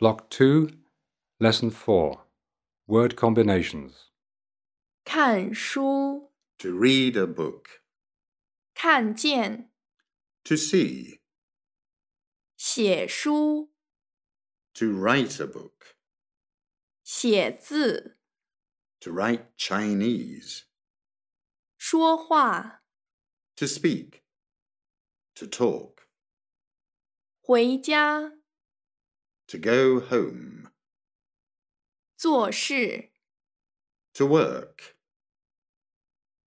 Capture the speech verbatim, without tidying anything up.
Block two, Lesson four, Word Combinations. 看书 To read a book. 看见 To see. 写书 To write a book. 写字 To write Chinese. 说话 To speak. To talk. 回家 To go home. 做事 To work.